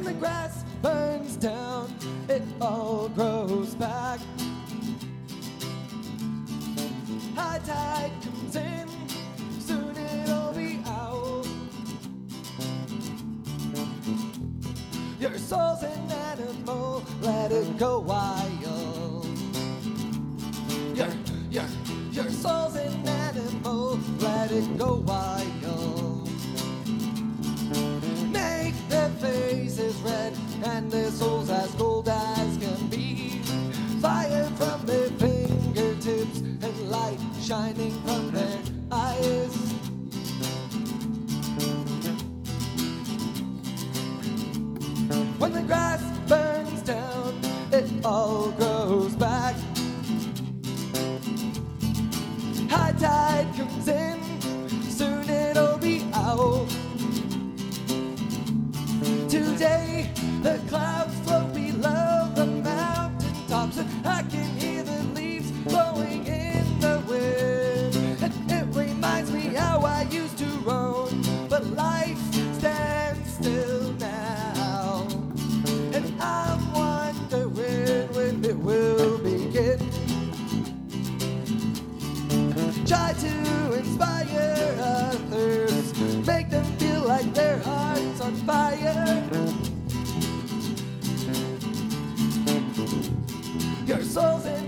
When the grass burns down, it all grows back. High tide comes in, soon it'll be out. Your soul's an animal, let it go wild. Your soul's an animal, let it go wild. Make their faces red and their souls as cold as can be. Fire from their fingertips and light shining from their eyes. When the grass burns down, it all grows back. High tide comes in, soon it'll be out. Today, the clouds float below the mountain tops, and I can hear the leaves blowing in the wind. And it reminds me how I used to roam, but life stands still now. And I'm wondering when it will begin. Try to inspire others, make them feel like their heart's on fire. Your soul's in